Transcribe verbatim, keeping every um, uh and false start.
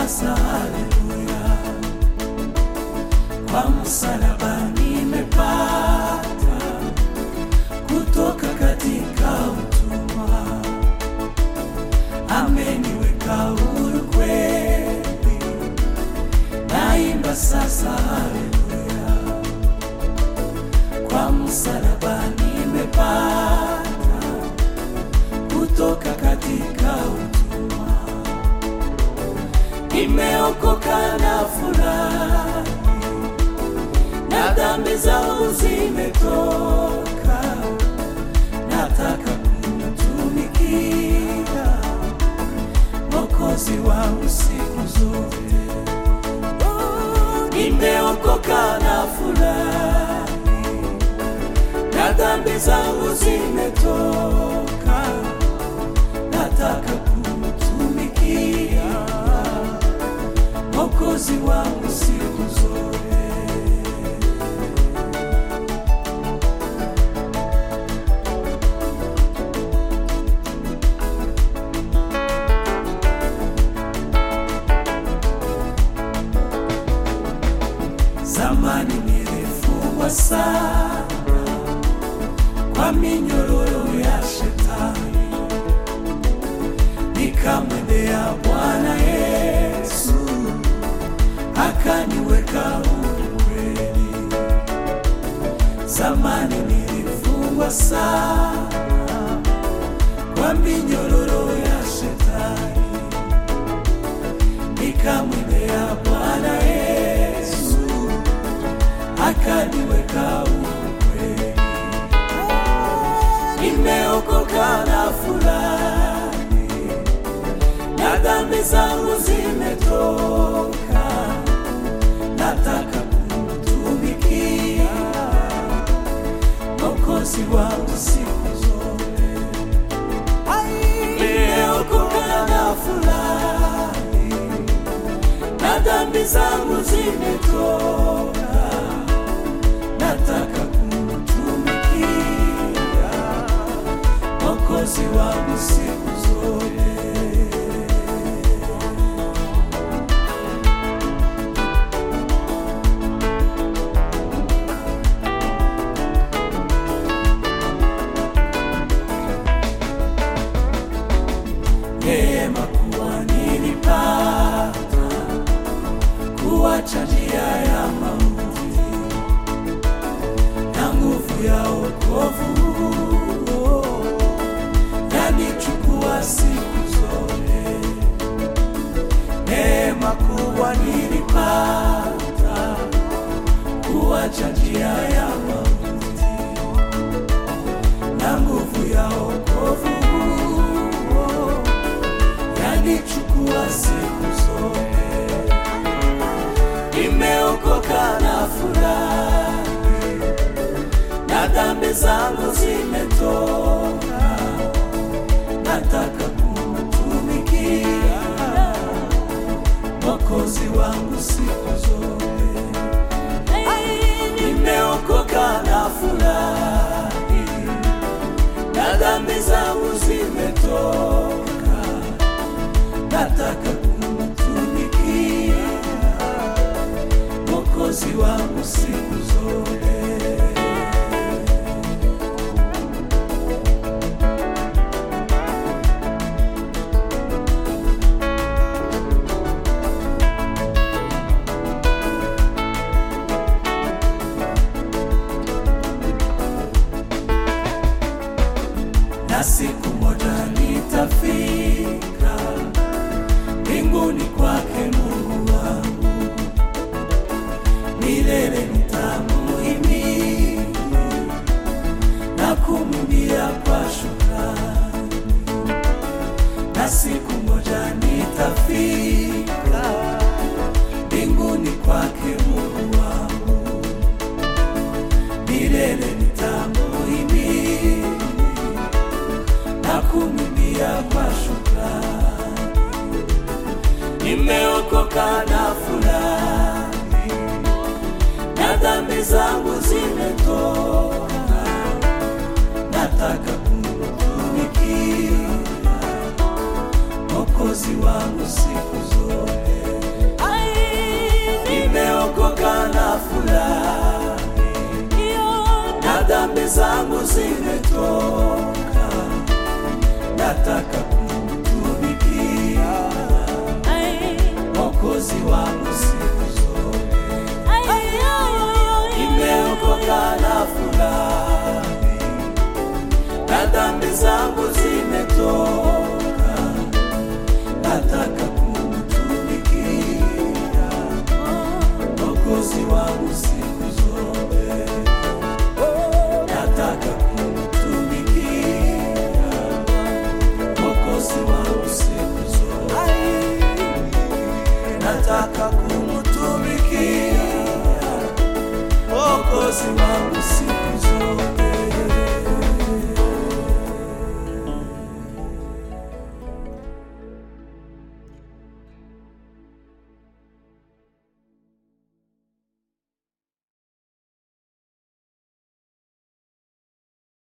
sasa, haleluya. Kwa msalaba nimepata kutoka katika utumwa, ameniweka huru kweli, naimba sasa, haleluya. Kwa msalaba nimepata kutoka katika utumwa, nimeokoka na furahi, na dhambi zangu zimetoka, nataka kumtumikia Mwokozi wangu siku zote. Nimeokoka na furahi, na dhambi zangu zimetoka, nataka kumtumikia Mwokozi wangu siku zote. Zamani nilifungwa sana kwa minyororo ya shetani, nikamwendea Bwana Yesu, akaniweka huru kweli. Zamani nilifungwa sana kwa minyororo ya shetani, nikamwendea Bwana Yesu, akaniweka huru kweli. Nimeokoka na furahi, na dhambi zangu zimetoka, nataka kumtumikia Mwokozi wangu siku zote. Nimeokoka na furahi, na dhambi zangu zimetoka, nataka kumtumikia Mwokozi wangu siku zote. Neema kuwa nilipata kuacha njia ya mauti, na nguvu ya wokovu yanichukua siku zote. Neema kuwa nilipata kuacha njia ya mauti, na nguvu ya wokovu yanichukua siku zote. Nimeokoka na furahi, na dhambi zangu zimetoka, nataka kumtumikia Mwokozi wangu siku zote. Nimeokoka na furahi, na dhambi zangu zimetoka, nataka kumtumikia Mwokozi wangu siku zote. Na siku moja nitafika mbinguni kwake Mungu wangu, milele nitamuhimidi na kumwimbia kwa shukrani. Na siku moja nitafika mbinguni kwake Mungu wangu, milele nitamuhimidi na kumwimbia kwa shukrani. Nimeokoka na furahi, na dhambi zangu zimetoka, nataka kumtumikia Mwokozi wangu siku zote. zimetoka, nataka kumtumikia Mwokozi wangu siku zote. Nimeokoka na fulani, na dhambi zangu zimetoka, nataka kumtumikia Mwokozi wangu siku zote. Nataka kumtumikia Mwokozi wangu siku zote. Nataka kumtumikia Mwokozi wangu siku zote.